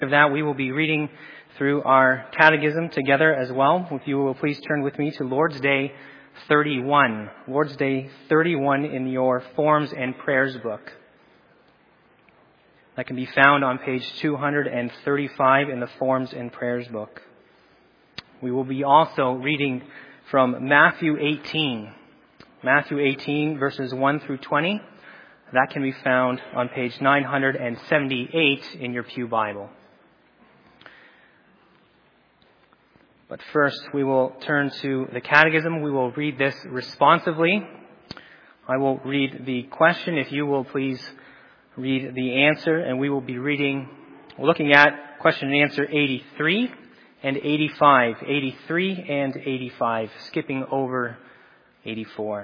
Of that, we will be reading through our catechism together as well. If you will please turn with me to Lord's Day 31. Lord's Day 31 in your Forms and Prayers book. That can be found on page 235 in the Forms and Prayers book. We will be also reading from Matthew 18. Matthew 18 verses 1 through 20. That can be found on page 978 in your Pew Bible. But first, we will turn to the Catechism. We will read this responsively. I will read the question, if you will please read the answer, and we will be looking at question and answer 83 and 85. 83 and 85, skipping over 84.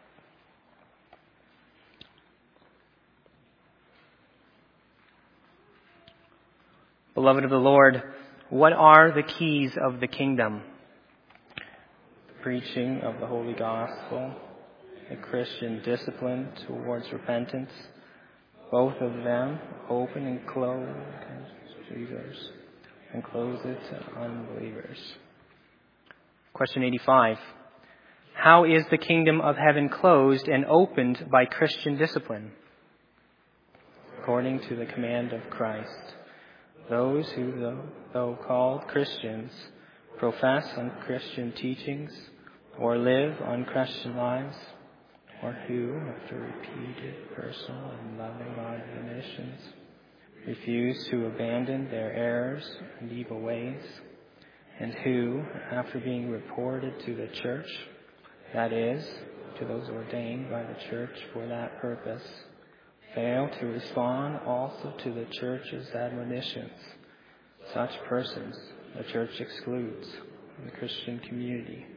Beloved of the Lord, what are the keys of the kingdom? The preaching of the Holy Gospel, the Christian discipline towards repentance, both of them open and close to believers, and close it to unbelievers. Question 85. How is the kingdom of heaven closed and opened by Christian discipline? According to the command of Christ. Those who, though called Christians, profess unchristian teachings, or live unchristian lives, or who, after repeated personal and loving admonitions, refuse to abandon their errors and evil ways, and who, after being reported to the church, that is, to those ordained by the church for that purpose, fail to respond also to the church's admonitions. Such persons the church excludes from the Christian community.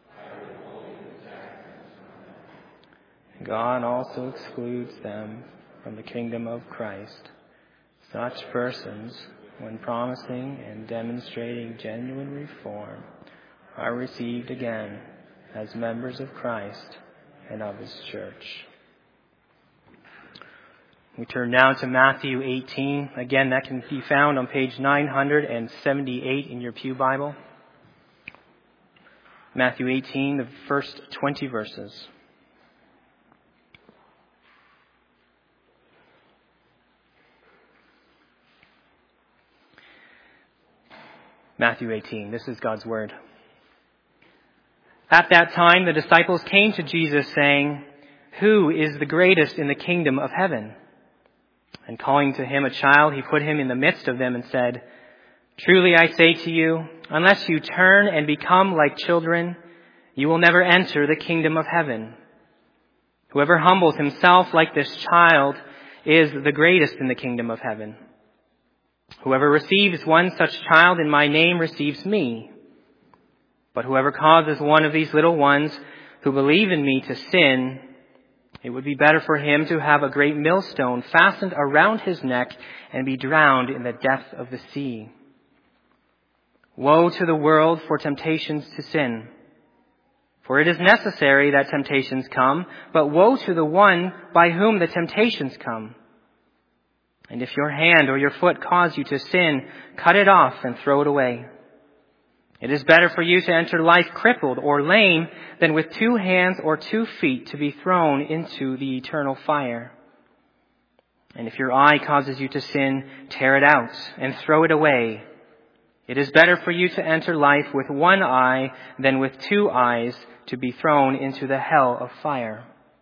God also excludes them from the kingdom of Christ. Such persons, when promising and demonstrating genuine reform, are received again as members of Christ and of His church. We turn now to Matthew 18. Again, that can be found on page 978 in your Pew Bible. Matthew 18, the first 20 verses. Matthew 18, this is God's Word. At that time, the disciples came to Jesus saying, "Who is the greatest in the kingdom of heaven?" And calling to him a child, he put him in the midst of them and said, "Truly I say to you, unless you turn and become like children, you will never enter the kingdom of heaven. Whoever humbles himself like this child is the greatest in the kingdom of heaven. Whoever receives one such child in my name receives me. But whoever causes one of these little ones who believe in me to sin, it would be better for him to have a great millstone fastened around his neck and be drowned in the depth of the sea. Woe to the world for temptations to sin. For it is necessary that temptations come, but woe to the one by whom the temptations come. And if your hand or your foot cause you to sin, cut it off and throw it away. It is better for you to enter life crippled or lame than with 2 hands or 2 feet to be thrown into the eternal fire. And if your eye causes you to sin, tear it out and throw it away. It is better for you to enter life with 1 eye than with 2 eyes to be thrown into the hell of fire.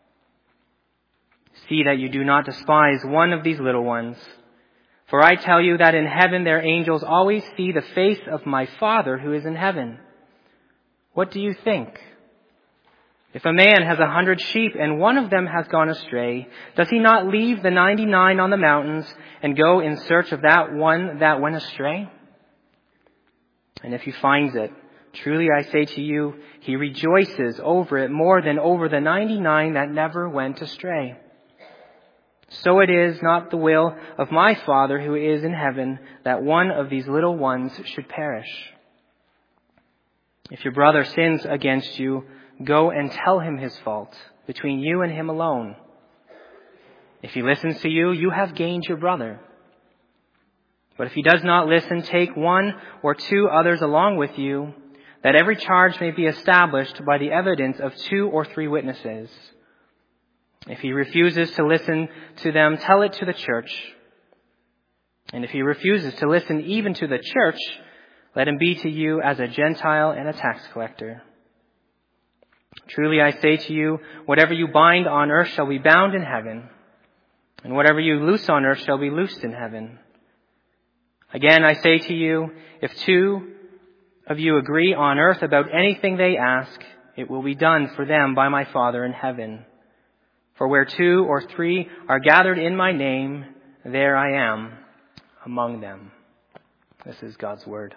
See that you do not despise one of these little ones. For I tell you that in heaven their angels always see the face of my Father who is in heaven. What do you think? If a man has 100 sheep and one of them has gone astray, does he not leave the 99 on the mountains and go in search of that one that went astray? And if he finds it, truly I say to you, he rejoices over it more than over the 99 that never went astray. So it is not the will of my Father who is in heaven that one of these little ones should perish. If your brother sins against you, go and tell him his fault between you and him alone. If he listens to you, you have gained your brother. But if he does not listen, take one or two others along with you, that every charge may be established by the evidence of 2 or 3 witnesses. If he refuses to listen to them, tell it to the church. And if he refuses to listen even to the church, let him be to you as a Gentile and a tax collector. Truly I say to you, whatever you bind on earth shall be bound in heaven, and whatever you loose on earth shall be loosed in heaven. Again, I say to you, if 2 of you agree on earth about anything they ask, it will be done for them by my Father in heaven. For where 2 or 3 are gathered in my name, there I am among them. This is God's word.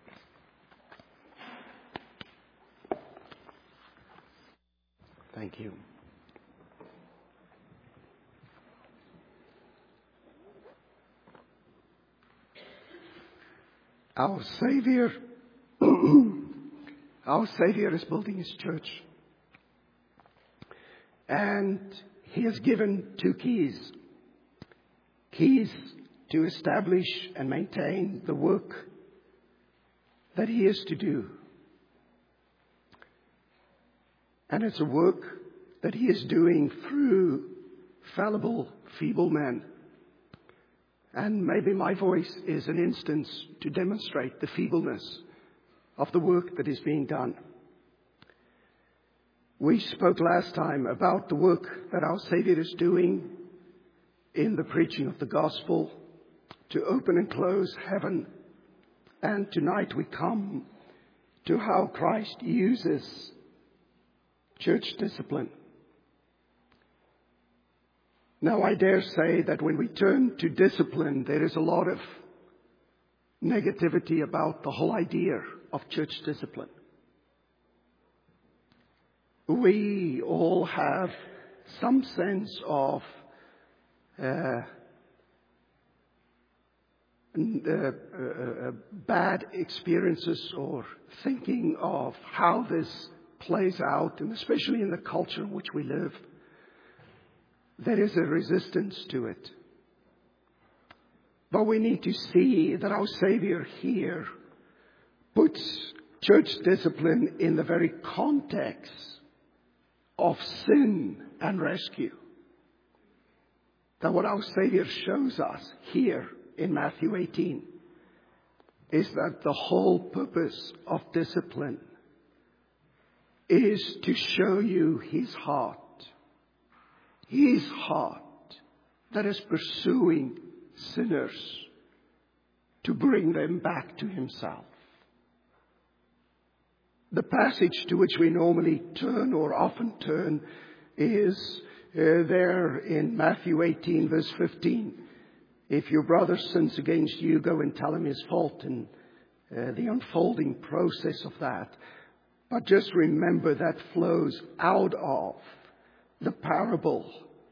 Thank you. Our Savior is building his church. And he has given 2 keys. Keys to establish and maintain the work that he is to do. And it's a work that he is doing through fallible, feeble men. And maybe my voice is an instance to demonstrate the feebleness of the work that is being done. We spoke last time about the work that our Savior is doing in the preaching of the gospel to open and close heaven. And tonight we come to how Christ uses church discipline. Now, I dare say that when we turn to discipline, there is a lot of negativity about the whole idea of church discipline. We all have some sense of bad experiences or thinking of how this plays out, and especially in the culture in which we live. There is a resistance to it. But we need to see that our Savior here puts church discipline in the very context of sin and rescue. That what our Savior shows us here in Matthew 18 is that the whole purpose of discipline is to show you his heart. His heart that is pursuing sinners to bring them back to himself. The passage to which we normally turn or often turn is there in Matthew 18 verse 15. If your brother sins against you, go and tell him his fault, and the unfolding process of that. But just remember that flows out of the parable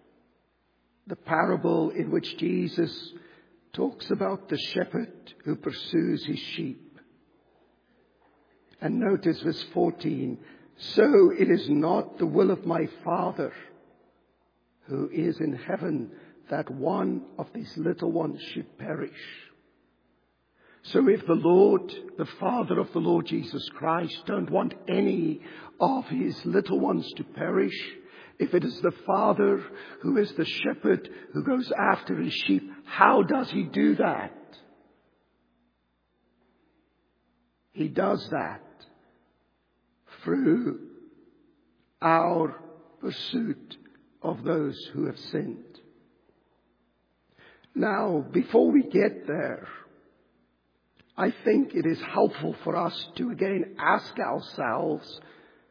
in which Jesus talks about the shepherd who pursues his sheep. And notice verse 14. So it is not the will of my Father who is in heaven that one of these little ones should perish. So if the Lord, the Father of the Lord Jesus Christ, don't want any of his little ones to perish, if it is the Father who is the shepherd who goes after his sheep, how does he do that? He does that through our pursuit of those who have sinned. Now, before we get there, I think it is helpful for us to again ask ourselves,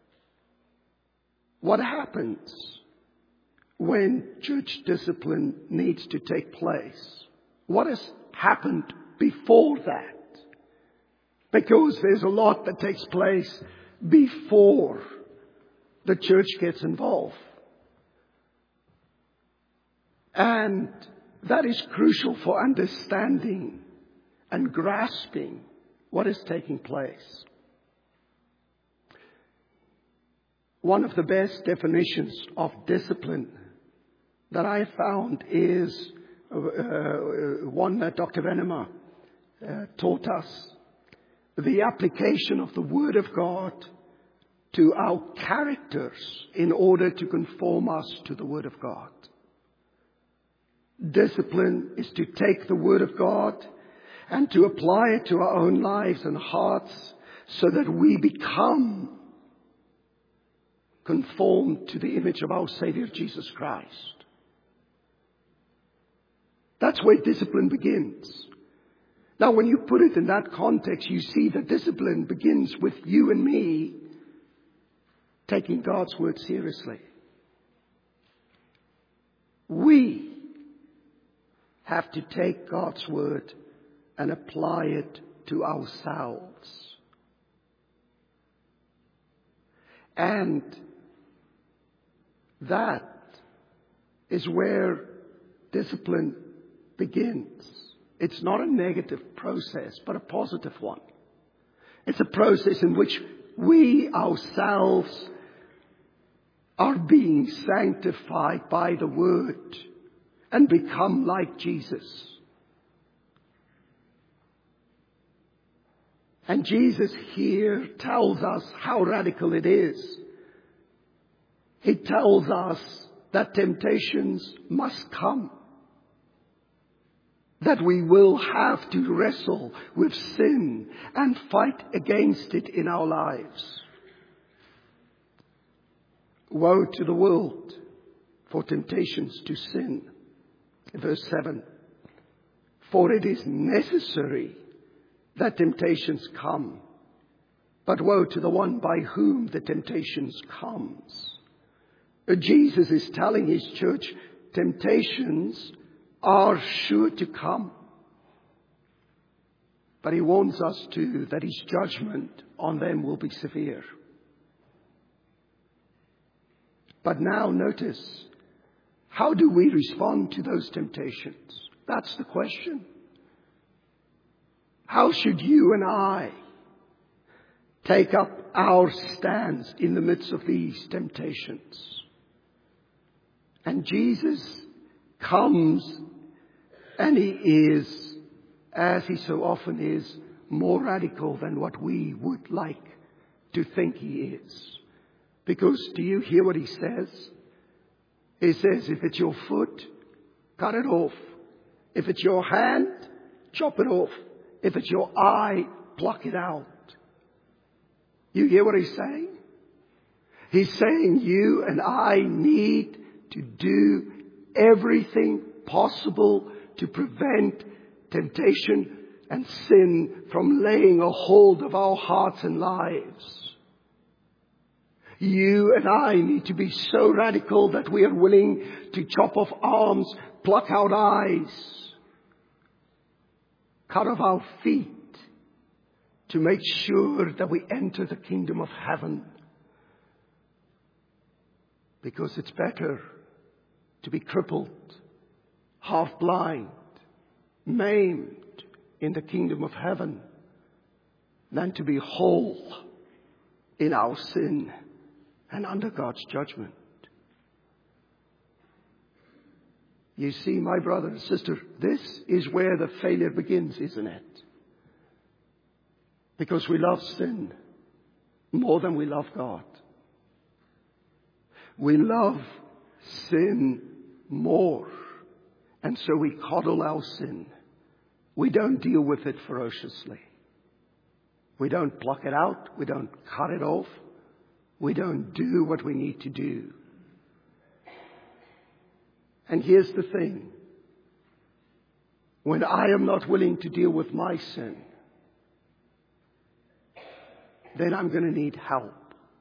what happens when church discipline needs to take place? What has happened before that? Because there's a lot that takes place before the church gets involved. And that is crucial for understanding and grasping what is taking place. One of the best definitions of discipline that I found is one that Dr. Venema taught us the application of the Word of God to our characters in order to conform us to the Word of God. Discipline is to take the Word of God and to apply it to our own lives and hearts so that we become conformed to the image of our Savior Jesus Christ. That's where discipline begins. Now, when you put it in that context, you see that discipline begins with you and me taking God's Word seriously. We have to take God's Word and apply it to ourselves. And that is where discipline begins. It's not a negative process, but a positive one. It's a process in which we ourselves are being sanctified by the Word and become like Jesus. And Jesus here tells us how radical it is. He tells us that temptations must come, that we will have to wrestle with sin and fight against it in our lives. Woe to the world for temptations to sin. Verse 7. For it is necessary that temptations come, but woe to the one by whom the temptations comes. Jesus is telling his church, temptations are sure to come. But he warns us too that his judgment on them will be severe. But now notice, how do we respond to those temptations? That's the question. How should you and I take up our stance in the midst of these temptations? And Jesus comes, and he is, as he so often is, more radical than what we would like to think he is. Because do you hear what he says? He says, if it's your foot, cut it off. If it's your hand, chop it off. If it's your eye, pluck it out. You hear what he's saying? He's saying you and I need to do everything possible to prevent temptation and sin from laying a hold of our hearts and lives. You and I need to be so radical that we are willing to chop off arms, pluck out eyes, cut off our feet to make sure that we enter the kingdom of heaven. Because it's better to be crippled, half blind, maimed in the kingdom of heaven than to be whole in our sin and under God's judgment. You see, my brother and sister, this is where the failure begins, isn't it? Because we love sin more than we love God. We love sin more. And so we coddle our sin. We don't deal with it ferociously. We don't pluck it out. We don't cut it off. We don't do what we need to do. And here's the thing. When I am not willing to deal with my sin, then I'm going to need help.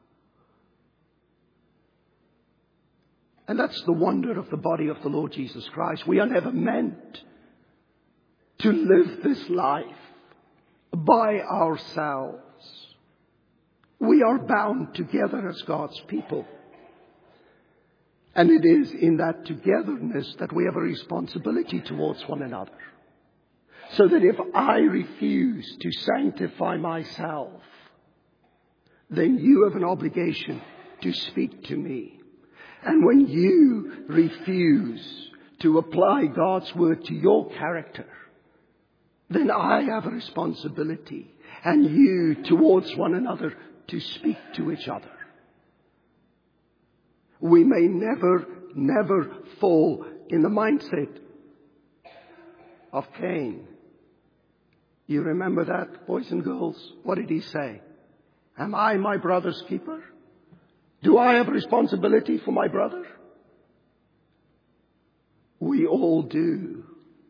And that's the wonder of the body of the Lord Jesus Christ. We are never meant to live this life by ourselves. We are bound together as God's people. And it is in that togetherness that we have a responsibility towards one another. So that if I refuse to sanctify myself, then you have an obligation to speak to me. And when you refuse to apply God's word to your character, then I have a responsibility, and you towards one another, to speak to each other. We may never fall in the mindset of Cain. You remember that, boys and girls? What did he say? Am I my brother's keeper? Do I have a responsibility for my brother? We all do.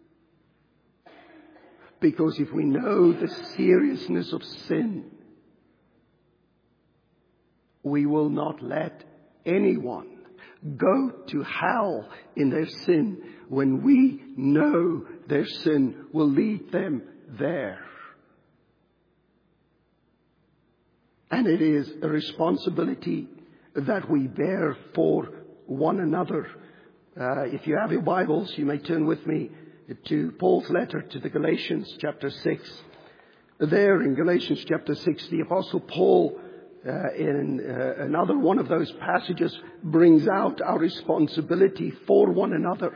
Because if we know the seriousness of sin, we will not let anyone go to hell in their sin when we know their sin will lead them there. And it is a responsibility that we bear for one another. If you have your Bibles, you may turn with me to Paul's letter to the Galatians chapter 6. There in Galatians chapter 6, the Apostle Paul, in another one of those passages, brings out our responsibility for one another.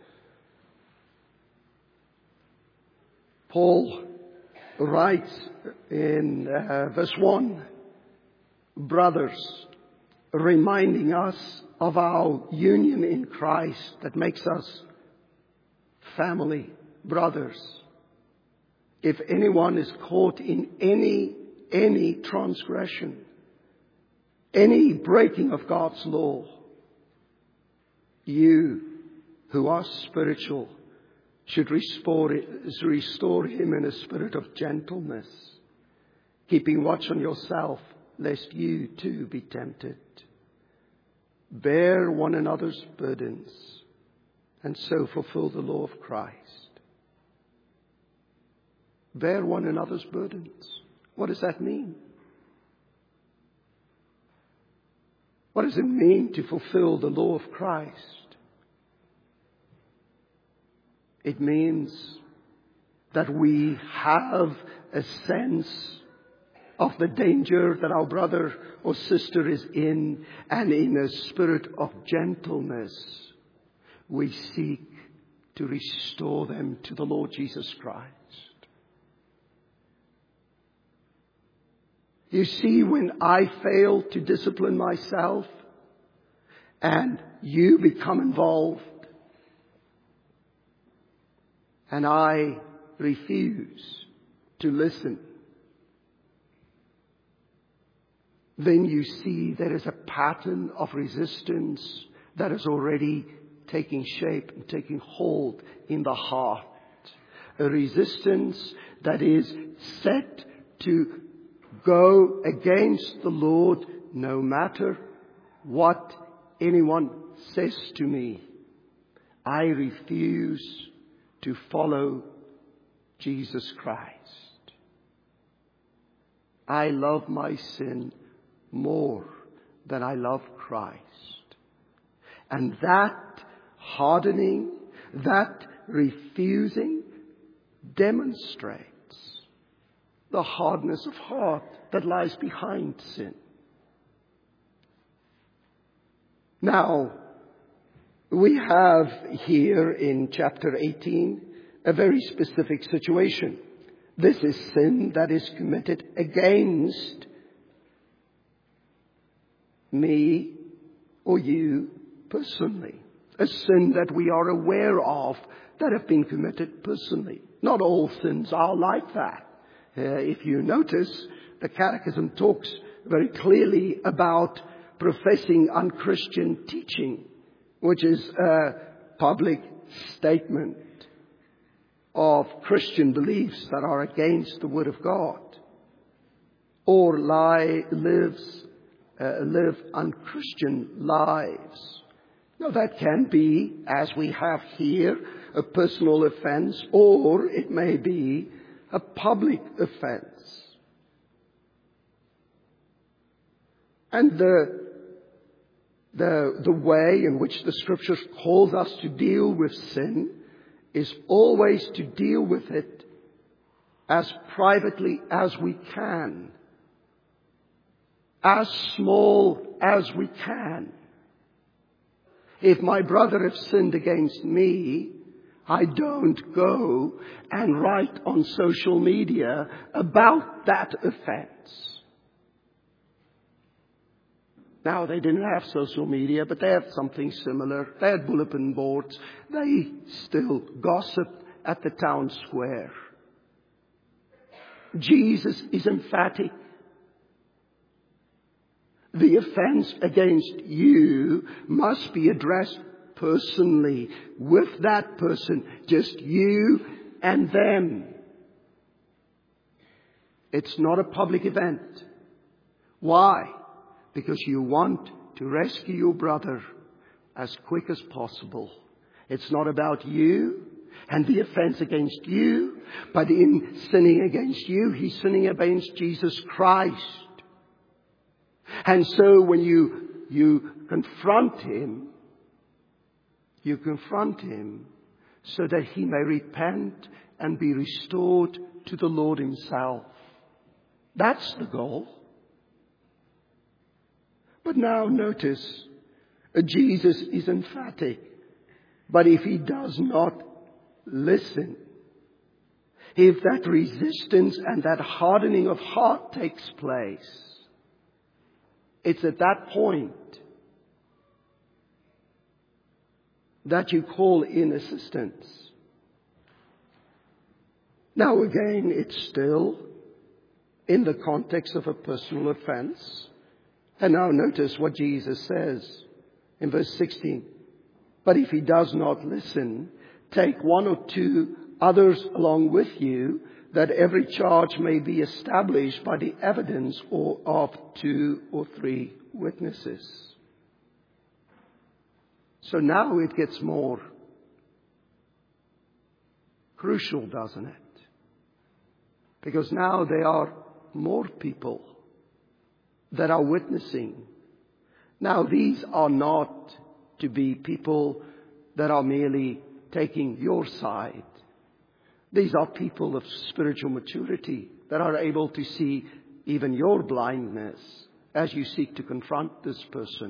Paul writes in verse 1, brothers, reminding us of our union in Christ that makes us family, brothers. If anyone is caught in any transgression, any breaking of God's law, you who are spiritual should restore him in a spirit of gentleness, keeping watch on yourself, lest you too be tempted. Bear one another's burdens, and so fulfill the law of Christ. Bear one another's burdens. What does that mean? What does it mean to fulfill the law of Christ? It means that we have a sense of the danger that our brother or sister is in, and in a spirit of gentleness, we seek to restore them to the Lord Jesus Christ. You see, when I fail to discipline myself and you become involved and I refuse to listen, then you see there is a pattern of resistance that is already taking shape and taking hold in the heart. A resistance that is set to go against the Lord no matter what anyone says to me. I refuse to follow Jesus Christ. I love my sin more than I love Christ. And that hardening, that refusing demonstrates the hardness of heart that lies behind sin. Now, we have here in chapter 18 a very specific situation. This is sin that is committed against me or you personally. A sin that we are aware of that have been committed personally. Not all sins are like that. If you notice, the Catechism talks very clearly about professing unchristian teaching, which is a public statement of Christian beliefs that are against the Word of God, or live unchristian lives. Now that can be, as we have here, a personal offense, or it may be a public offense. And the way in which the Scriptures calls us to deal with sin is always to deal with it as privately as we can, as small as we can. If my brother has sinned against me, I don't go and write on social media about that offense. Now, they didn't have social media, but they had something similar. They had bulletin boards. They still gossiped at the town square. Jesus is emphatic. The offense against you must be addressed personally with that person, just you and them. It's not a public event. Why? Because you want to rescue your brother as quick as possible. It's not about you and the offense against you, but in sinning against you, he's sinning against Jesus Christ. And so when you confront him so that he may repent and be restored to the Lord himself. That's the goal. But now notice, Jesus is emphatic. But if he does not listen, if that resistance and that hardening of heart takes place, it's at that point that you call in assistance. Now again, it's still in the context of a personal offense. And now notice what Jesus says in verse 16. But if he does not listen, take one or two others along with you, that every charge may be established by the evidence of 2 or 3 witnesses. So now it gets more crucial, doesn't it? Because now there are more people that are witnessing. Now these are not to be people that are merely taking your side. These are people of spiritual maturity that are able to see even your blindness as you seek to confront this person.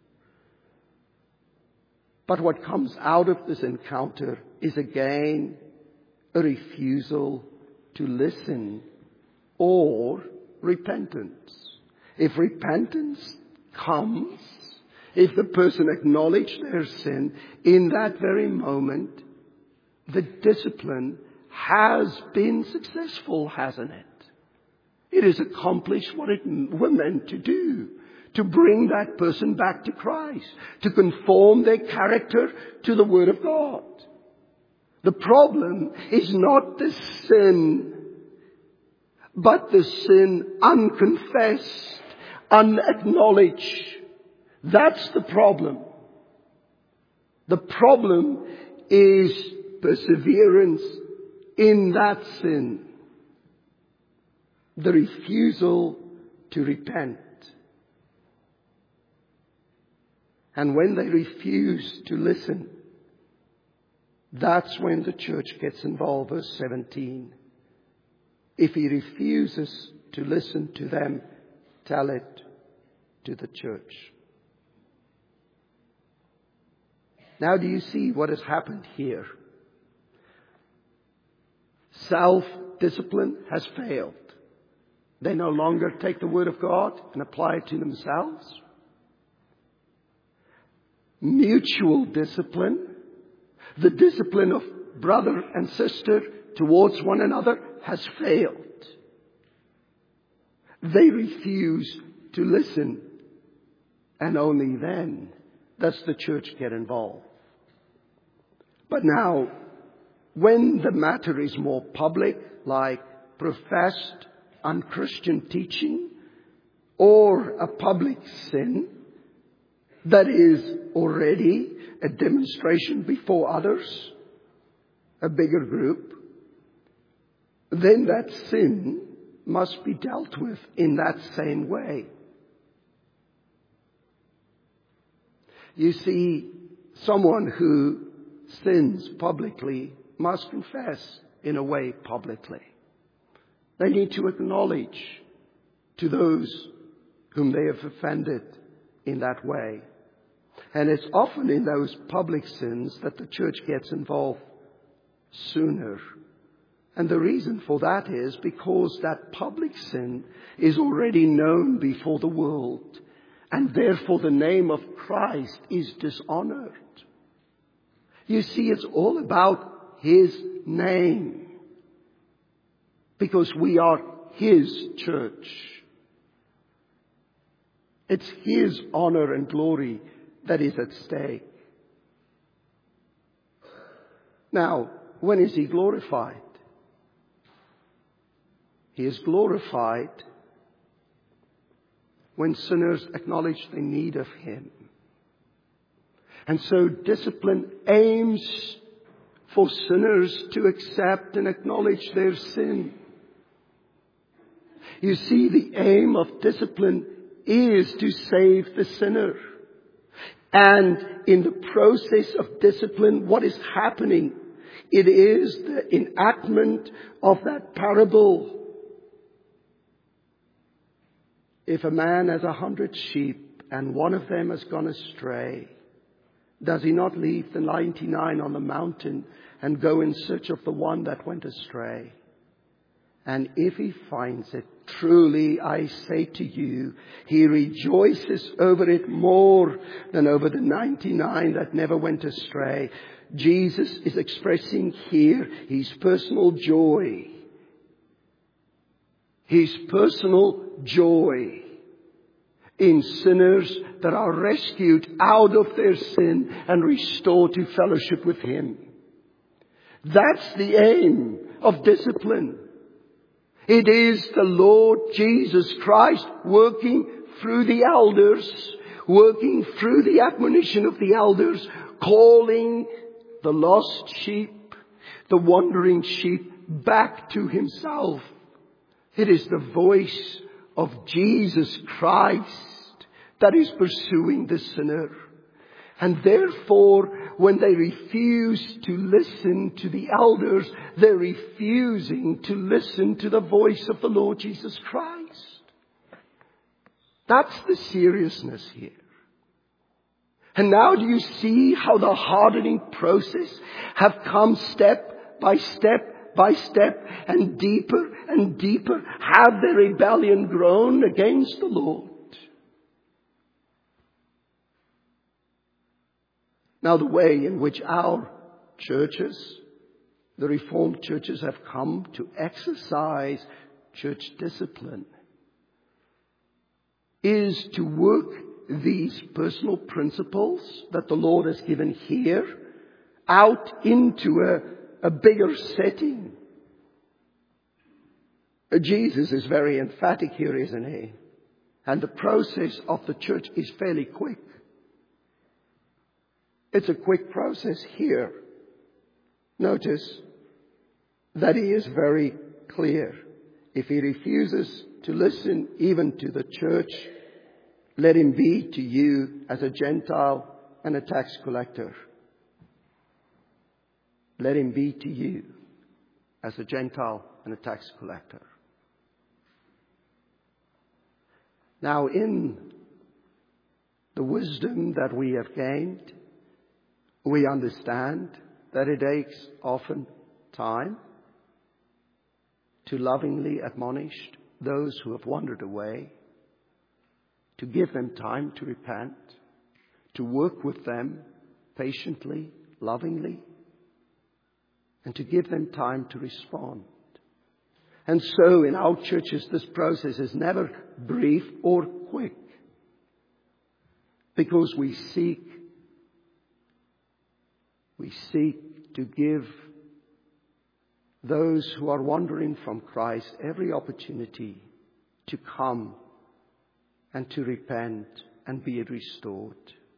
But what comes out of this encounter is again a refusal to listen or repentance. If repentance comes, if the person acknowledges their sin, in that very moment, the discipline has been successful, hasn't it? It has accomplished what it was meant to do, to bring that person back to Christ, to conform their character to the Word of God. The problem is not the sin, but the sin unconfessed, unacknowledged. That's the problem. The problem is perseverance in that sin. The refusal to repent. And when they refuse to listen, that's when the church gets involved. Verse 17. If he refuses to listen to them, tell it to the church. Now do you see what has happened here? Self-discipline has failed. They no longer take the Word of God and apply it to themselves. Mutual discipline, the discipline of brother and sister towards one another, has failed. They refuse to listen. And only then does the church get involved. But now, when the matter is more public, like professed unchristian teaching, or a public sin that is already a demonstration before others, a bigger group, then that sin must be dealt with in that same way. You see, someone who sins publicly must confess in a way publicly. They need to acknowledge to those whom they have offended in that way. And it's often in those public sins that the church gets involved sooner. And the reason for that is because that public sin is already known before the world, and therefore the name of Christ is dishonored. You see, it's all about His name, because we are His church. It's His honor and glory that is at stake. Now, when is He glorified? He is glorified when sinners acknowledge the need of Him. And so discipline aims for sinners to accept and acknowledge their sin. You see, the aim of discipline is to save the sinner. And in the process of discipline, what is happening? It is the enactment of that parable. If a man has 100 sheep and one of them has gone astray, does he not leave the 99 on the mountain and go in search of the one that went astray? And if he finds it, truly I say to you, he rejoices over it more than over the 99 that never went astray. Jesus is expressing here His personal joy. His personal joy in sinners that are rescued out of their sin and restored to fellowship with Him. That's the aim of discipline. It is the Lord Jesus Christ working through the elders, working through the admonition of the elders, calling the lost sheep, the wandering sheep, back to Himself. It is the voice of Jesus Christ that is pursuing the sinner. And therefore, when they refuse to listen to the elders, they're refusing to listen to the voice of the Lord Jesus Christ. That's the seriousness here. And now do you see how the hardening process have come step by step by step, and deeper have their rebellion grown against the Lord? Now, the way in which our churches, the Reformed churches, have come to exercise church discipline is to work these personal principles that the Lord has given here out into a bigger setting. Jesus is very emphatic here, isn't He? And the process of the church is fairly quick. It's a quick process here. Notice that He is very clear. If he refuses to listen even to the church, let him be to you as a Gentile and a tax collector. Let him be to you as a Gentile and a tax collector. Now, in the wisdom that we have gained, we understand that it takes often time to lovingly admonish those who have wandered away, to give them time to repent, to work with them patiently, lovingly, and to give them time to respond. And so in our churches, this process is never brief or quick, because we seek to give those who are wandering from Christ every opportunity to come and to repent and be restored.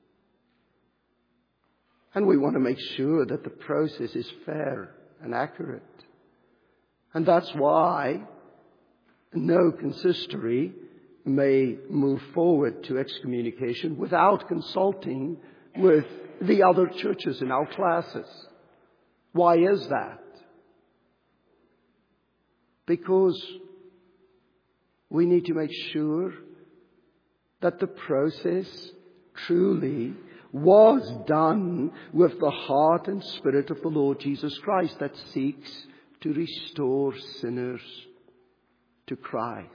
And we want to make sure that the process is fair and accurate. And that's why no consistory may move forward to excommunication without consulting with the other churches in our classes. Why is that? Because we need to make sure that the process truly was done with the heart and spirit of the Lord Jesus Christ that seeks to restore sinners to Christ.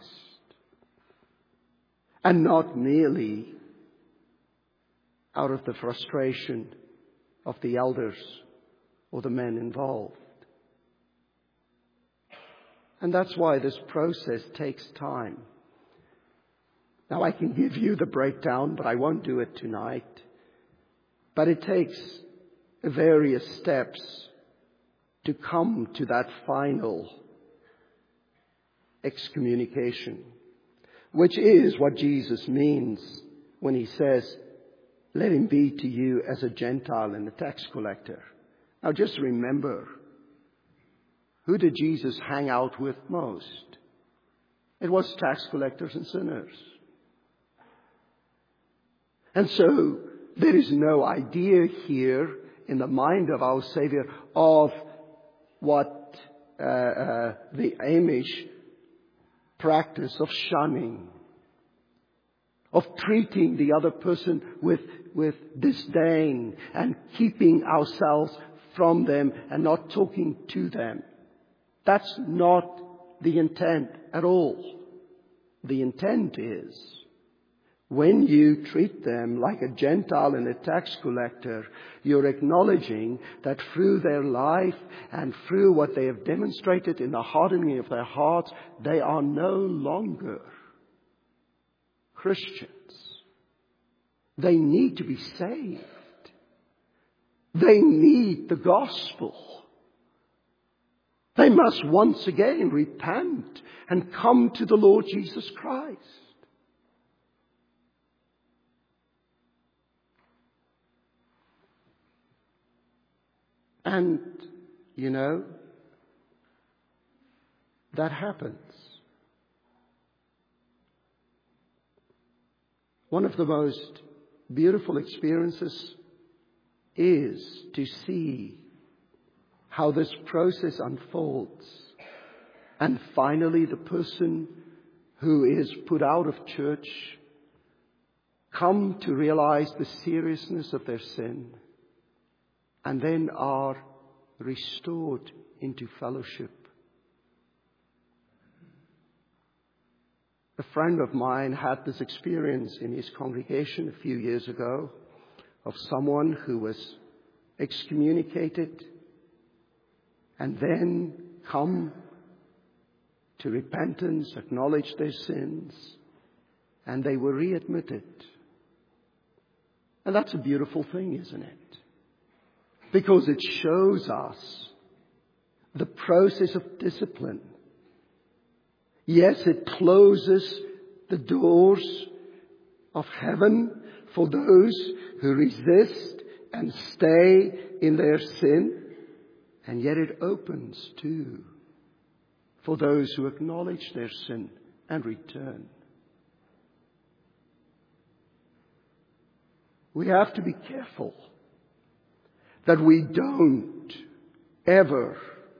And not merely out of the frustration of the elders or the men involved. And that's why this process takes time. Now, I can give you the breakdown, but I won't do it tonight. But it takes various steps to come to that final excommunication, which is what Jesus means when he says, let him be to you as a Gentile and a tax collector. Now just remember, who did Jesus hang out with most? It was tax collectors and sinners. And so there is no idea here in the mind of our Savior of what the Amish practice of shunning, of treating the other person with disdain and keeping ourselves from them and not talking to them. That's not the intent at all. The intent is, when you treat them like a Gentile and a tax collector, you're acknowledging that through their life and through what they have demonstrated in the hardening of their hearts, they are no longer Christians. They need to be saved. They need the gospel. They must once again repent and come to the Lord Jesus Christ. And, that happens. One of the most beautiful experiences is to see how this process unfolds. And finally, the person who is put out of church come to realize the seriousness of their sin and then are restored into fellowship. A friend of mine had this experience in his congregation a few years ago of someone who was excommunicated and then come to repentance, acknowledge their sins, and they were readmitted. And that's a beautiful thing, isn't it? Because it shows us the process of discipline. Yes, it closes the doors of heaven for those who resist and stay in their sin. And yet it opens too for those who acknowledge their sin and return. We have to be careful that we don't ever,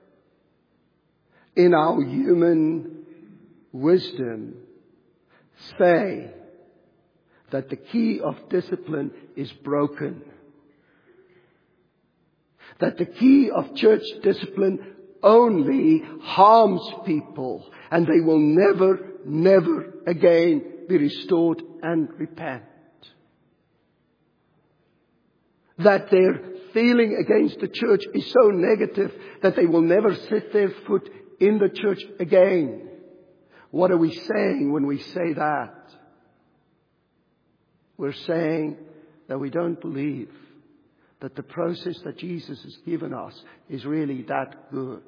in our human wisdom, say that the key of discipline is broken. That the key of church discipline only harms people and they will never again be restored and repent. That their feeling against the church is so negative that they will never set their foot in the church again. What are we saying when we say that? We're saying that we don't believe that the process that Jesus has given us is really that good.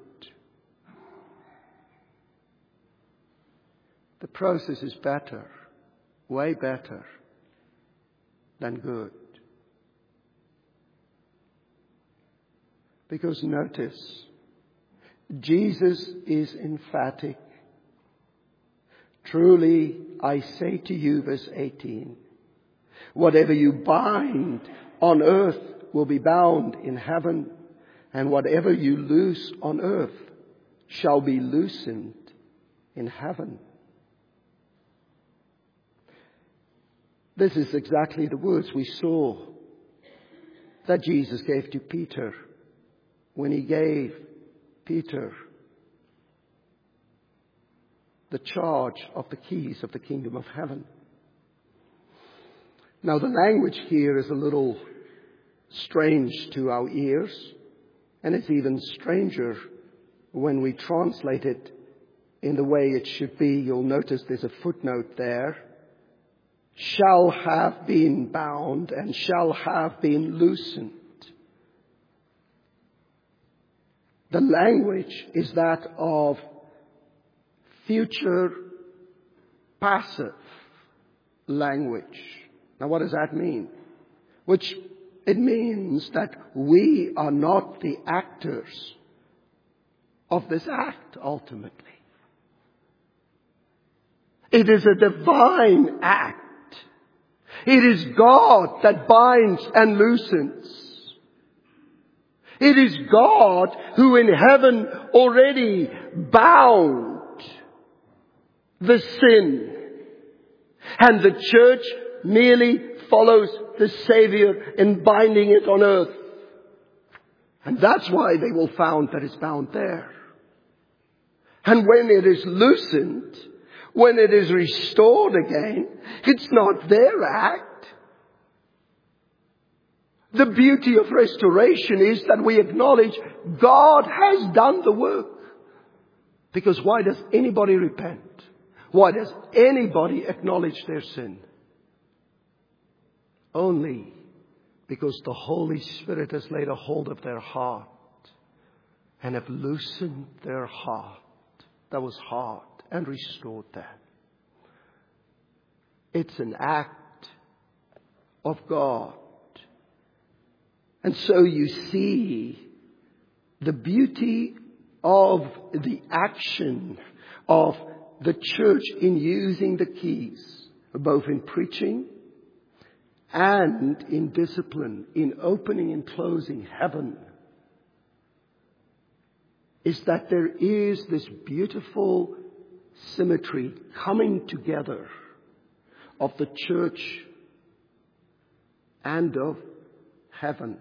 The process is better, way better than good. Because notice, Jesus is emphatic. Truly, I say to you, verse 18, whatever you bind on earth will be bound in heaven, and whatever you loose on earth shall be loosened in heaven. This is exactly the words we saw that Jesus gave to Peter when he gave Peter the charge of the keys of the kingdom of heaven. Now, the language here is a little strange to our ears, and it's even stranger when we translate it in the way it should be. You'll notice there's a footnote there. Shall have been bound and shall have been loosened. The language is that of future passive language. Now, what does that mean? It means that we are not the actors of this act ultimately. It is a divine act. It is God that binds and loosens. It is God who in heaven already bound the sin. And the church merely follows the Savior in binding it on earth. And that's why they will find that it's bound there. And when it is loosened, when it is restored again, it's not their act. The beauty of restoration is that we acknowledge God has done the work. Because why does anybody repent? Why does anybody acknowledge their sin? Only because the Holy Spirit has laid a hold of their heart and have loosened their heart that was hard and restored them. It's an act of God. And so you see the beauty of the action of the church in using the keys, both in preaching and in discipline, in opening and closing heaven, is that there is this beautiful symmetry coming together of the church and of heaven.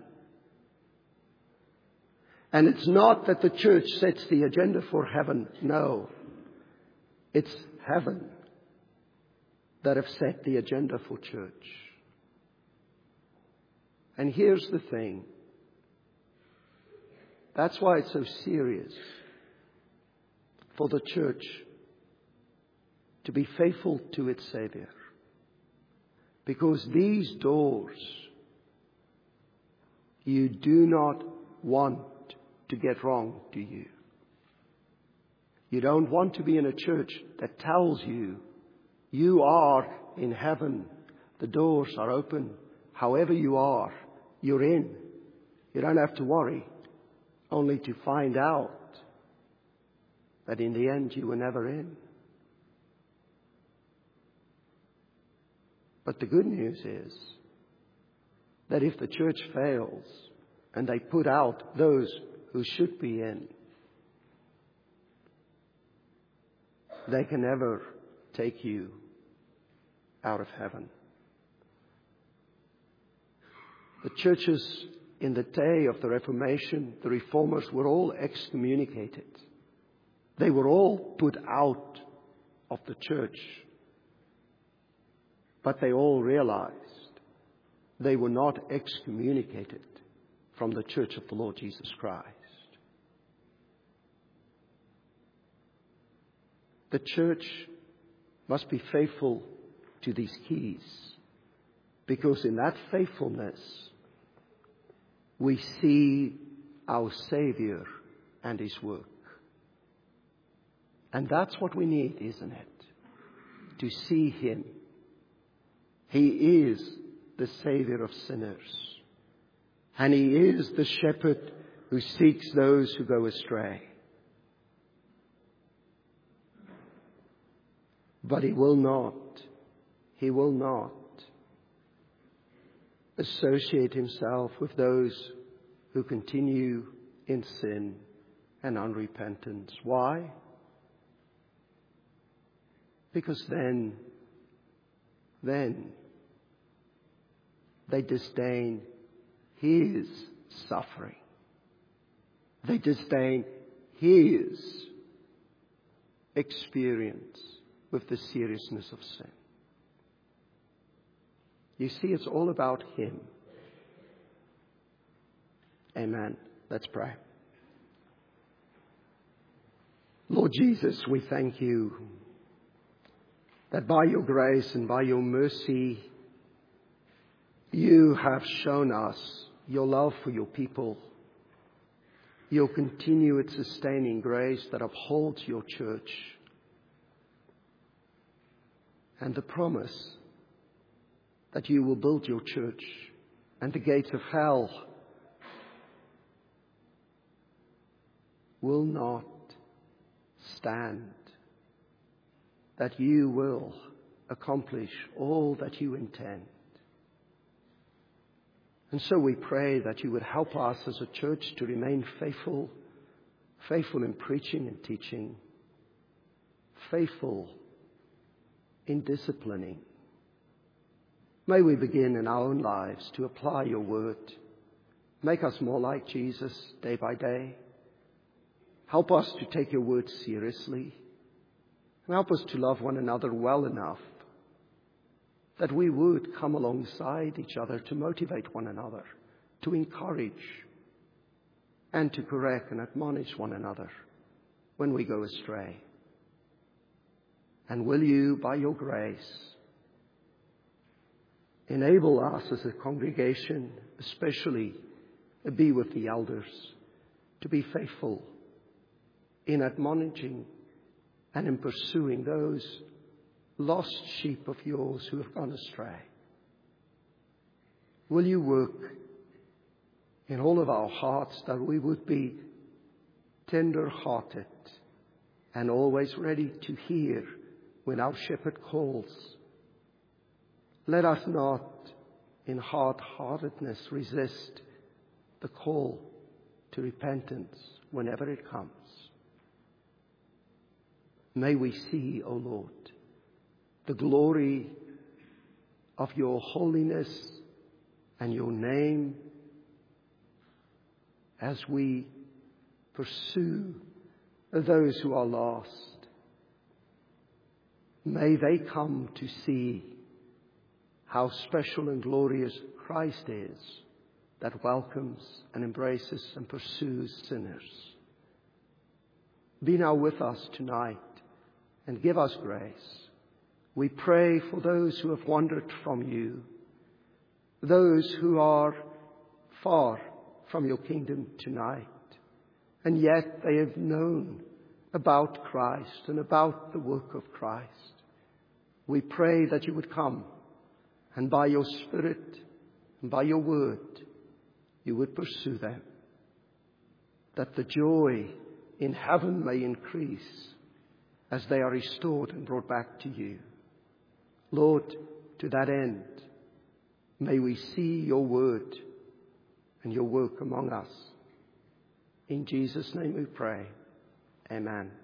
And it's not that the church sets the agenda for heaven. No. It's heaven that have set the agenda for church. And here's the thing. That's why it's so serious for the church to be faithful to its Savior. Because these doors, you do not want to get wrong, do you? You don't want to be in a church that tells you, you are in heaven. The doors are open. However you are, you're in. You don't have to worry, only to find out that in the end you were never in. But the good news is that if the church fails and they put out those who should be in, they can never take you out of heaven. The churches in the day of the Reformation, the Reformers, were all excommunicated. They were all put out of the church. But they all realized they were not excommunicated from the church of the Lord Jesus Christ. The church must be faithful to these keys, because in that faithfulness we see our Savior and His work. And that's what we need, isn't it? To see Him. He is the Savior of sinners. And He is the shepherd who seeks those who go astray. But He will not associate Himself with those who continue in sin and unrepentance. Why? Because then they disdain His suffering. They disdain His experience with the seriousness of sin. You see, it's all about Him. Amen. Let's pray. Lord Jesus, we thank You that by Your grace and by Your mercy, You have shown us Your love for Your people, Your continued sustaining grace that upholds Your church, and the promise that You will build Your church and the gates of hell will not stand, that You will accomplish all that You intend. And so we pray that You would help us as a church to remain faithful in preaching and teaching, faithful in disciplining. May we begin in our own lives to apply Your word. Make us more like Jesus day by day. Help us to take Your word seriously. And help us to love one another well enough that we would come alongside each other to motivate one another, to encourage, and to correct and admonish one another when we go astray. And will You, by Your grace, enable us as a congregation, especially be with the elders, to be faithful in admonishing and in pursuing those lost sheep of Yours who have gone astray. Will You work in all of our hearts that we would be tender-hearted and always ready to hear when our shepherd calls. Let us not in hard-heartedness resist the call to repentance whenever it comes. May we see, O Lord, the glory of Your holiness and Your name as we pursue those who are lost. May they come to see how special and glorious Christ is that welcomes and embraces and pursues sinners. Be now with us tonight and give us grace. We pray for those who have wandered from You, those who are far from Your kingdom tonight, and yet they have known about Christ and about the work of Christ. We pray that You would come and by Your Spirit and by Your word, You would pursue them, that the joy in heaven may increase as they are restored and brought back to You. Lord, to that end, may we see Your word and Your work among us. In Jesus' name we pray. Amen.